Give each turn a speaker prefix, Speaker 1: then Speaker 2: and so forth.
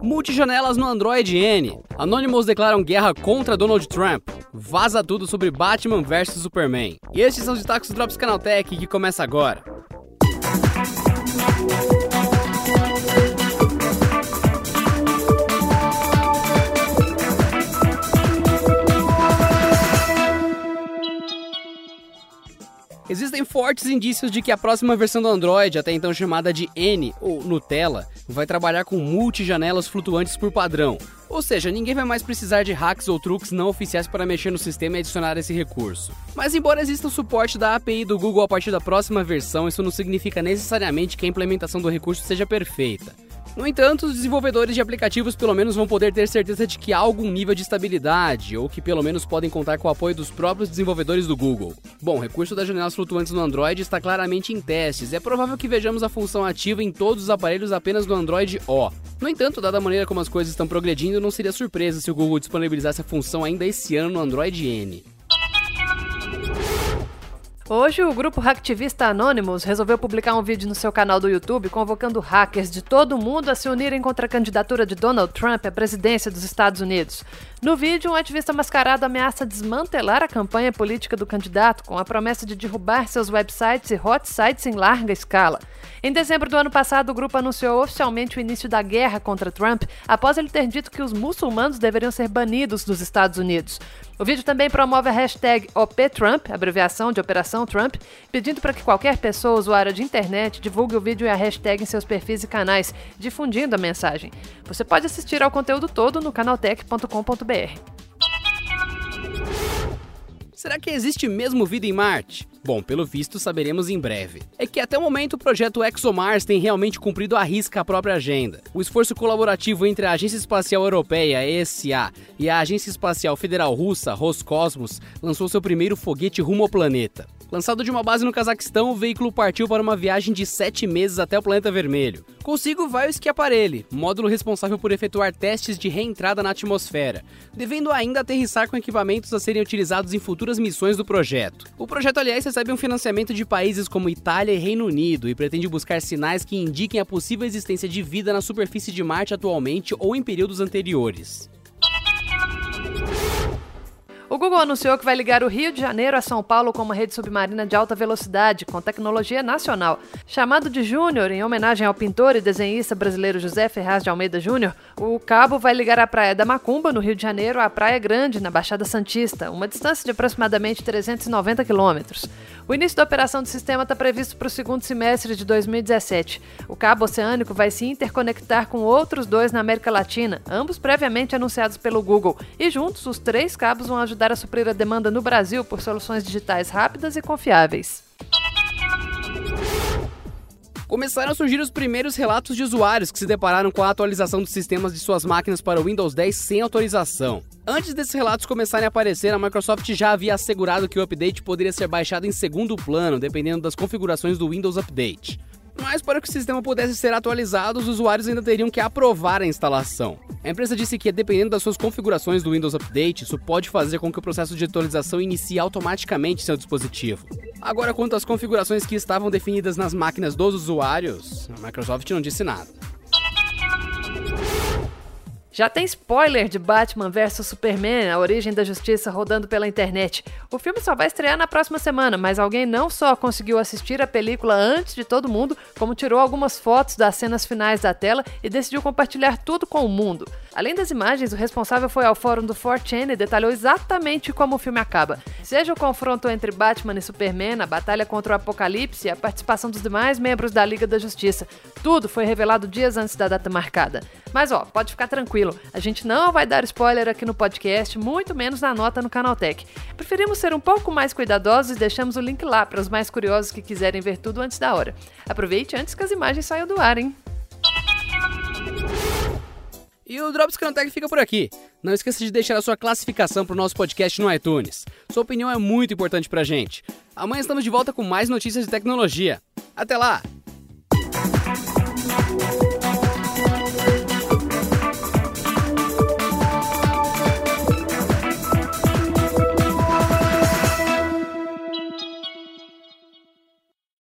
Speaker 1: Multijanelas no Android N. Anonymous declaram guerra contra Donald Trump. Vaza tudo sobre Batman vs Superman. E estes são os destaques do Drops Canaltech, que começa agora. Existem fortes indícios de que a próxima versão do Android, até então chamada de N ou Nutella, vai trabalhar com multijanelas flutuantes por padrão. Ou seja, ninguém vai mais precisar de hacks ou truques não oficiais para mexer no sistema e adicionar esse recurso. Mas embora exista o suporte da API do Google a partir da próxima versão, isso não significa necessariamente que a implementação do recurso seja perfeita. No entanto, os desenvolvedores de aplicativos pelo menos vão poder ter certeza de que há algum nível de estabilidade, ou que pelo menos podem contar com o apoio dos próprios desenvolvedores do Google. Bom, o recurso das janelas flutuantes no Android está claramente em testes, e é provável que vejamos a função ativa em todos os aparelhos apenas no Android O. No entanto, dada a maneira como as coisas estão progredindo, não seria surpresa se o Google disponibilizasse a função ainda esse ano no Android N.
Speaker 2: Hoje, o grupo hacktivista Anonymous resolveu publicar um vídeo no seu canal do YouTube convocando hackers de todo o mundo a se unirem contra a candidatura de Donald Trump à presidência dos Estados Unidos. No vídeo, um ativista mascarado ameaça desmantelar a campanha política do candidato com a promessa de derrubar seus websites e hot sites em larga escala. Em dezembro do ano passado, o grupo anunciou oficialmente o início da guerra contra Trump após ele ter dito que os muçulmanos deveriam ser banidos dos Estados Unidos. O vídeo também promove a hashtag OPTrump, abreviação de Operação Trump, pedindo para que qualquer pessoa usuária de internet divulgue o vídeo e a hashtag em seus perfis e canais, difundindo a mensagem. Você pode assistir ao conteúdo todo no canaltech.com.br.
Speaker 1: Será que existe mesmo vida em Marte? Bom, pelo visto saberemos em breve. É que até o momento o projeto ExoMars tem realmente cumprido à risca a própria agenda. O esforço colaborativo entre a Agência Espacial Europeia, ESA, e a Agência Espacial Federal Russa, Roscosmos, lançou seu primeiro foguete rumo ao planeta. Lançado de uma base no Cazaquistão, o veículo partiu para uma viagem de 7 meses até o planeta vermelho. Consigo vai o Schiaparelli, módulo responsável por efetuar testes de reentrada na atmosfera, devendo ainda aterrissar com equipamentos a serem utilizados em futuras missões do projeto. O projeto, aliás, recebe um financiamento de países como Itália e Reino Unido e pretende buscar sinais que indiquem a possível existência de vida na superfície de Marte atualmente ou em períodos anteriores.
Speaker 2: O Google anunciou que vai ligar o Rio de Janeiro a São Paulo com uma rede submarina de alta velocidade, com tecnologia nacional. Chamado de Júnior, em homenagem ao pintor e desenhista brasileiro José Ferraz de Almeida Júnior, o cabo vai ligar a Praia da Macumba, no Rio de Janeiro, à Praia Grande, na Baixada Santista, uma distância de aproximadamente 390 quilômetros. O início da operação do sistema está previsto para o segundo semestre de 2017. O cabo oceânico vai se interconectar com outros 2 na América Latina, ambos previamente anunciados pelo Google, e juntos os 3 cabos vão ajudar a suprir a demanda no Brasil por soluções digitais rápidas e confiáveis.
Speaker 1: Começaram a surgir os primeiros relatos de usuários que se depararam com a atualização dos sistemas de suas máquinas para o Windows 10 sem autorização. Antes desses relatos começarem a aparecer, a Microsoft já havia assegurado que o update poderia ser baixado em segundo plano, dependendo das configurações do Windows Update. Mas para que o sistema pudesse ser atualizado, os usuários ainda teriam que aprovar a instalação. A empresa disse que, dependendo das suas configurações do Windows Update, isso pode fazer com que o processo de atualização inicie automaticamente seu dispositivo. Agora, quanto às configurações que estavam definidas nas máquinas dos usuários, a Microsoft não disse nada.
Speaker 2: Já tem spoiler de Batman vs Superman, A Origem da Justiça, rodando pela internet. O filme só vai estrear na próxima semana, mas alguém não só conseguiu assistir a película antes de todo mundo, como tirou algumas fotos das cenas finais da tela e decidiu compartilhar tudo com o mundo. Além das imagens, o responsável foi ao fórum do 4chan e detalhou exatamente como o filme acaba. Seja o confronto entre Batman e Superman, a batalha contra o Apocalipse e a participação dos demais membros da Liga da Justiça. Tudo foi revelado dias antes da data marcada. Mas pode ficar tranquilo, a gente não vai dar spoiler aqui no podcast, muito menos na nota no Canaltech. Preferimos ser um pouco mais cuidadosos e deixamos o link lá para os mais curiosos que quiserem ver tudo antes da hora. Aproveite antes que as imagens saiam do ar, hein?
Speaker 1: E o Drops Canaltech fica por aqui. Não esqueça de deixar a sua classificação para o nosso podcast no iTunes. Sua opinião é muito importante pra gente. Amanhã estamos de volta com mais notícias de tecnologia. Até lá!